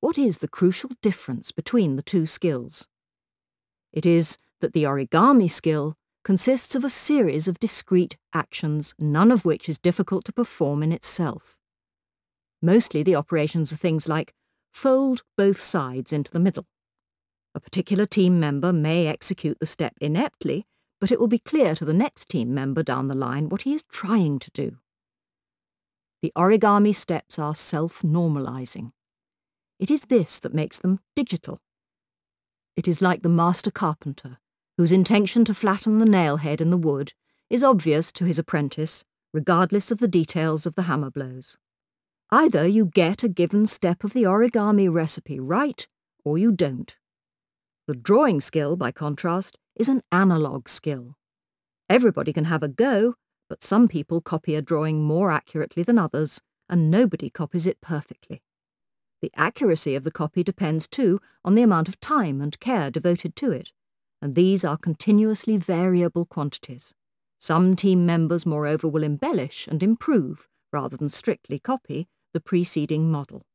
What is the crucial difference between the two skills? It is that the origami skill consists of a series of discrete actions, none of which is difficult to perform in itself. Mostly the operations are things like fold both sides into the middle. A particular team member may execute the step ineptly, but it will be clear to the next team member down the line what he is trying to do. The origami steps are self-normalizing. It is this that makes them digital. It is like the master carpenter, whose intention to flatten the nail head in the wood is obvious to his apprentice, regardless of the details of the hammer blows. Either you get a given step of the origami recipe right, or you don't. The drawing skill, by contrast, is an analog skill. Everybody can have a go, but some people copy a drawing more accurately than others, and nobody copies it perfectly. The accuracy of the copy depends, too, on the amount of time and care devoted to it, and these are continuously variable quantities. Some team members, moreover, will embellish and improve, rather than strictly copy, the preceding model.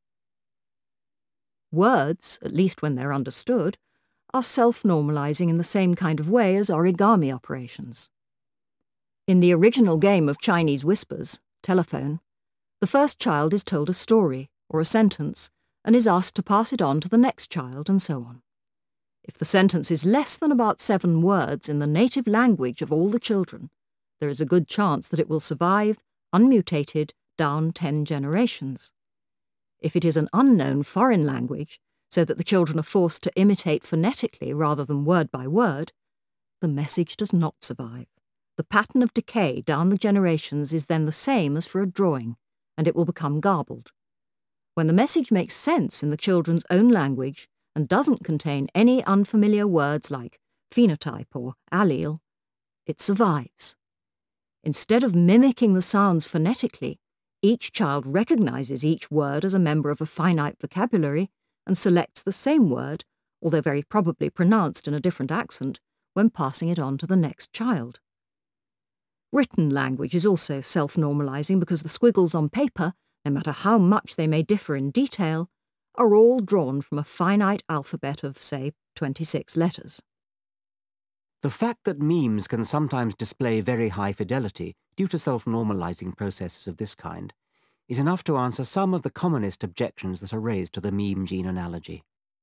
Words, at least when they're understood, are self-normalizing in the same kind of way as origami operations. In the original game of Chinese whispers, telephone, the first child is told a story or a sentence and is asked to pass it on to the next child and so on. If the sentence is less than about 7 words in the native language of all the children, there is a good chance that it will survive, unmutated, down 10 generations. If it is an unknown foreign language, so that the children are forced to imitate phonetically rather than word by word, the message does not survive. The pattern of decay down the generations is then the same as for a drawing, and it will become garbled. When the message makes sense in the children's own language and doesn't contain any unfamiliar words like phenotype or allele, it survives. Instead of mimicking the sounds phonetically, each child recognizes each word as a member of a finite vocabulary and selects the same word, although very probably pronounced in a different accent, when passing it on to the next child. Written language is also self-normalizing because the squiggles on paper, no matter how much they may differ in detail, are all drawn from a finite alphabet of, say, 26 letters. The fact that memes can sometimes display very high fidelity due to self-normalizing processes of this kind is enough to answer some of the commonest objections that are raised to the meme gene analogy.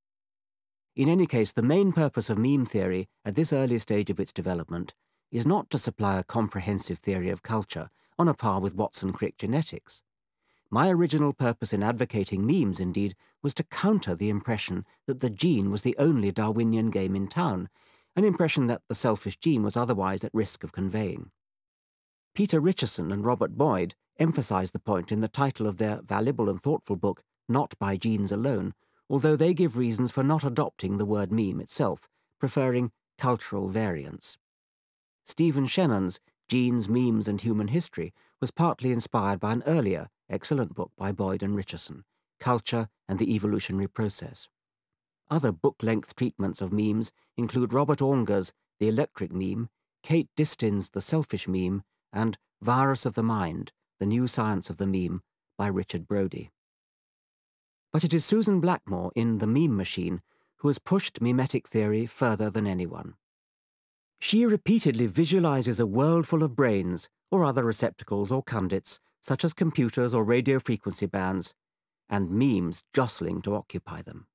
In any case, the main purpose of meme theory at this early stage of its development is not to supply a comprehensive theory of culture on a par with Watson-Crick genetics. My original purpose in advocating memes, indeed, was to counter the impression that the gene was the only Darwinian game in town, an impression that the selfish gene was otherwise at risk of conveying. Peter Richardson and Robert Boyd emphasize the point in the title of their valuable and thoughtful book, Not by Genes Alone, although they give reasons for not adopting the word meme itself, preferring cultural variants. Stephen Shannon's Genes, Memes and Human History was partly inspired by an earlier, excellent book by Boyd and Richardson, Culture and the Evolutionary Process. Other book-length treatments of memes include Robert Ornger's The Electric Meme, Kate Distin's The Selfish Meme, and Virus of the Mind, The New Science of the Meme by Richard Brodie. But it is Susan Blackmore in The Meme Machine who has pushed memetic theory further than anyone. She repeatedly visualizes a world full of brains or other receptacles or conduits, such as computers or radio frequency bands, and memes jostling to occupy them.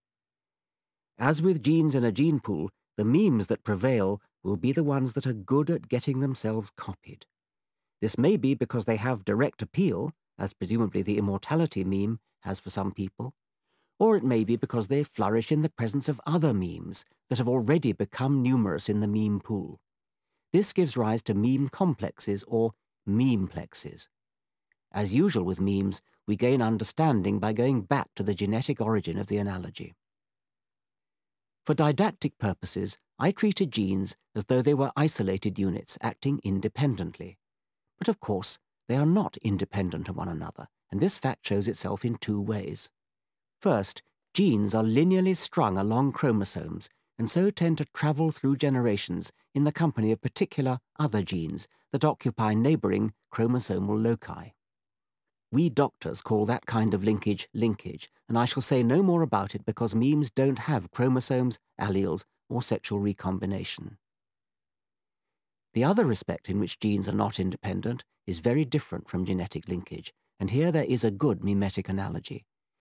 As with genes in a gene pool, the memes that prevail will be the ones that are good at getting themselves copied. This may be because they have direct appeal, as presumably the immortality meme has for some people, or it may be because they flourish in the presence of other memes that have already become numerous in the meme pool. This gives rise to meme complexes or memeplexes. As usual with memes, we gain understanding by going back to the genetic origin of the analogy. For didactic purposes, I treated genes as though they were isolated units acting independently. But of course, they are not independent of one another, and this fact shows itself in 2 ways. First, genes are linearly strung along chromosomes and so tend to travel through generations in the company of particular other genes that occupy neighboring chromosomal loci. We doctors call that kind of linkage, and I shall say no more about it because memes don't have chromosomes, alleles, or sexual recombination. The other respect in which genes are not independent is very different from genetic linkage, and here there is a good mimetic analogy.